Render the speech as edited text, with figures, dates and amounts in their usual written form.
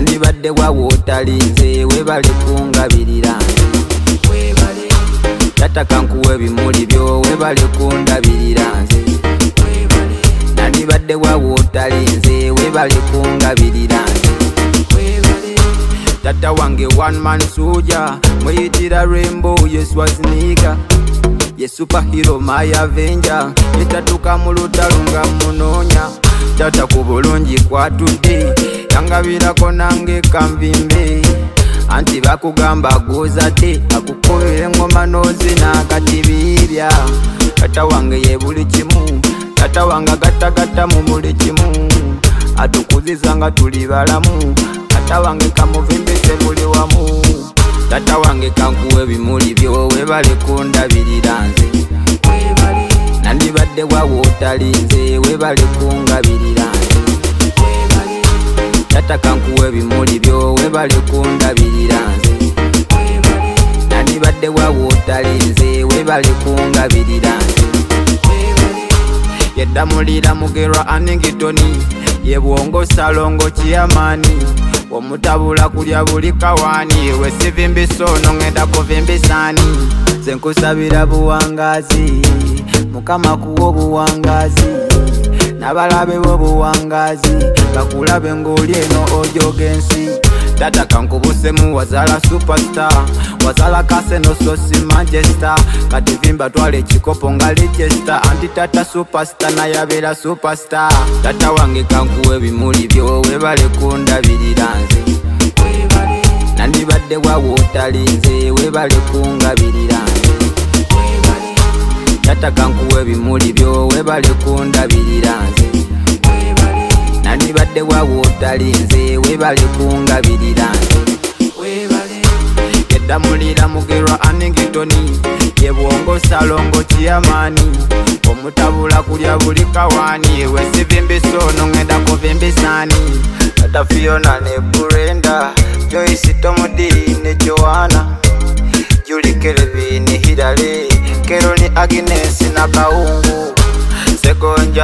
nandibadde wawo otalinze webale kungabirira nze tata kankuwa ebimuli byo webale kundabirira nze nandibadde wawo otalinze webale kungabirira nze tata wange one man soldier mweyitira Rainbow Yesu Schwarzenegger ye superhero my avenger etatuka mu lutalo nga munoonya tata ku bulungi kwatudde yangabirako nange kanvimbe anti bakugamba gozadde akukubira engoma nozina katibirya tata wange ye buli kimu tata wange gattagatta mu buli kimu atukuziza nga tuli balamu tata wange kamuvimbise buli wamu tata wange kankuwa ebimuli byo webale kundabirira nze nandibadde wawo otalinze webale kungabirira nze tata kankuwa ebimuli byo webale kundabirira nze nandibadde wawo otalinze webale kungabirira nze yeddamulira mugerwa Aningitoni ye bwongo salongo kiyamani omutabula kulya buli kawani ewe sivimbisono ngenda kuvimbisani zenkusabira buwangazi mukama kuwa obuwangazi nabalabe b'obuwangazi bakulabe ng'oli eno ojoga ensi tata kankubusemu wazala superstar wazala kaseno sosi Manchester kati vimba twale ekikopo nga Leicester anti tata superstar nayabeera superstar tata wange kankuwa ebimuli byo webale kundabirira nze nandibadde wawo otalinze webale kungabirira nze tata kankuwa ebimuli byo webale kundabirira nze nandibadde wawo otalinze webale kungabirira nze yeddamulira mugerwa Aningitoni ye bwongo salongo kiyamani omutabula kulya buli kawani ewe sivimbisono ngenda kuvimbisani tata Fiona ne Brenda Joyce Tomodi ne Joanna Julie Kelvin Hilary Keroni Agnes na Kaungu Segonja